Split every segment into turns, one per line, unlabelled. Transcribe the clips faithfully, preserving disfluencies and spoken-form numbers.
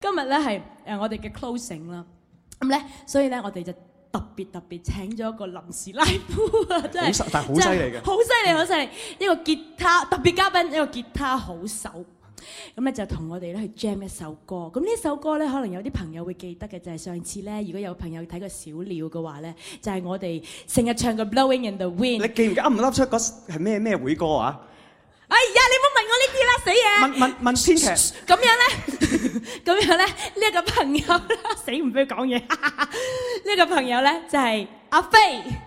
今日咧係誒我哋嘅 closing 啦。咁咧，所以咧我哋就特別特別請咗一個臨時拉夫啊，真係，
但係好犀利嘅，
好犀利好犀利，一個吉他特別嘉賓，一個吉他好手。咁咧就同我哋咧去 jam 一首歌。咁呢首歌咧，可能有啲朋友會記得嘅，就係、是、上次咧，如果有朋友睇過小鳥嘅話咧，就係、是、我哋成日唱嘅 Blowing in the Wind。
你記唔記噏唔噏出嗰係咩咩會歌啊？
哎呀，你唔好問我呢啲啦，死嘢！
問問問編劇。
咁樣咧，咁樣咧，呢、這、一個朋友咧，死唔俾佢講嘢。呢個朋友咧就係、是、阿飛。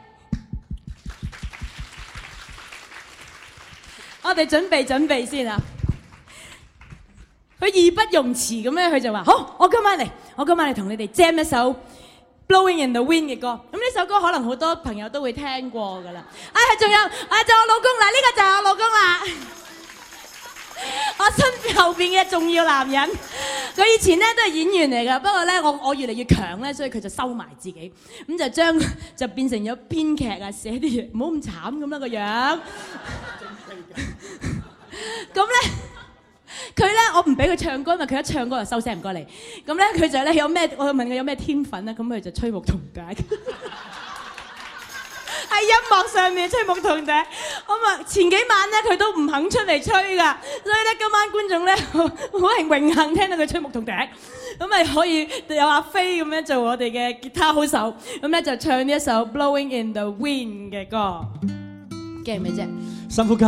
我哋準備準備先啊！佢義不容辭咁咧，佢就話：好，我今晚嚟，我今晚嚟同你哋 jam 一首 Blowing in the Wind 嘅歌。咁呢首歌可能好多朋友都會聽過㗎啦。啊，仲有啊，就我老公啦，呢、這個就係我老公啦。我身後邊嘅重要男人，佢以前咧都係演員嚟㗎，不過咧我我越嚟越強咧，所以佢就收埋自己，咁就將就變成咗編劇啊，寫啲嘢，唔好咁慘咁啦個樣。咁咧。佢咧，我唔俾佢唱歌，因為佢一唱歌就收聲唔該你。咁咧，佢就咧有咩？我問佢有咩天分咧，咁佢就吹牧童笛。喺音樂上面吹牧童笛。咁啊，前幾晚咧佢都唔肯出嚟吹㗎，所以咧今晚觀眾咧好係榮幸聽到佢吹牧童笛。咁咪可以有阿飛咁樣做我哋嘅吉他好手，咁咧就唱呢一首《Blowing in the Wind》嘅歌。驚咩啫？
深呼吸。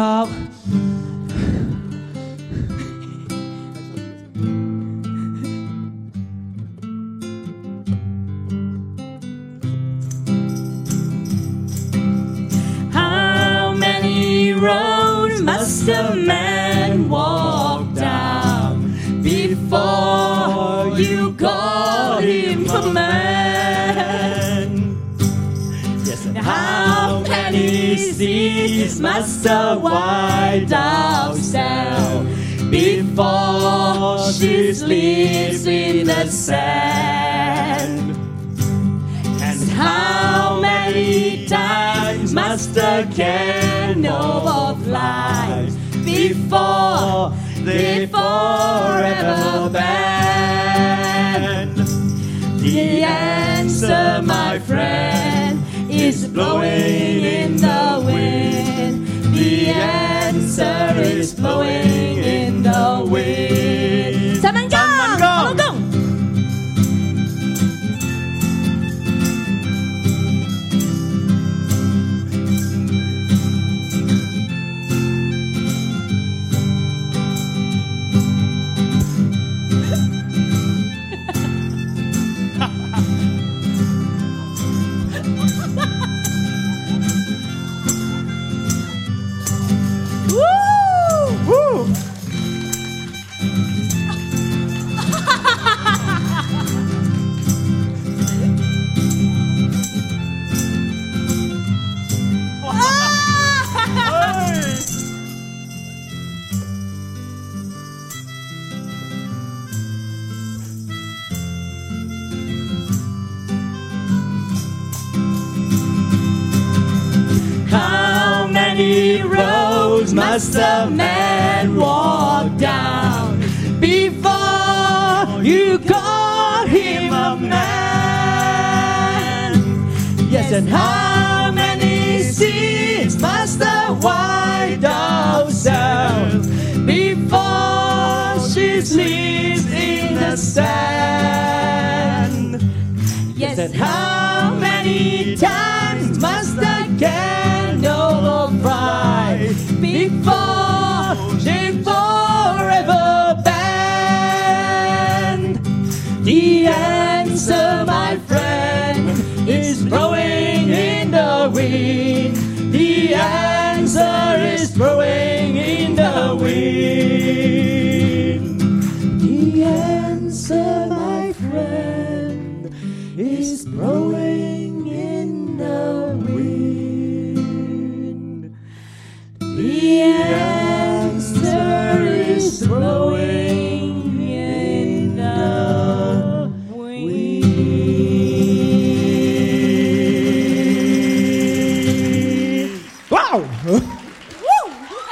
Road must a man walk down before you call him a man? Yes, and how many seas must a white dove sail before she sleeps in the sand? And how many times must a cannonball fly before they forever bend? The answer, my friend, is blowing in the wind. The answer is blowing in the wind.
陳文剛，我老公。
Roads must a man walk down before you call him a man? Yes, and how many seas must a white dove sail before she sleeps in the sand? Yes, and how many times must a candle fry before they forever bend? The answer, my friend, is blowing in the wind. The answer is blowing in the wind. The answer, my friend, is blowing in the wind. The answer is blowing in the wind.
Wow!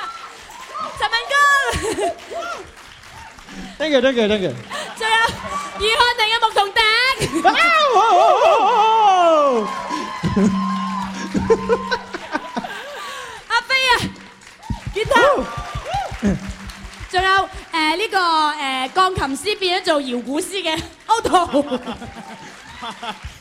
Thank you,
thank you, thank you.
仲有阿飛啊，吉他，仲有誒呢個誒鋼琴師變咗做搖鼓師嘅歐圖。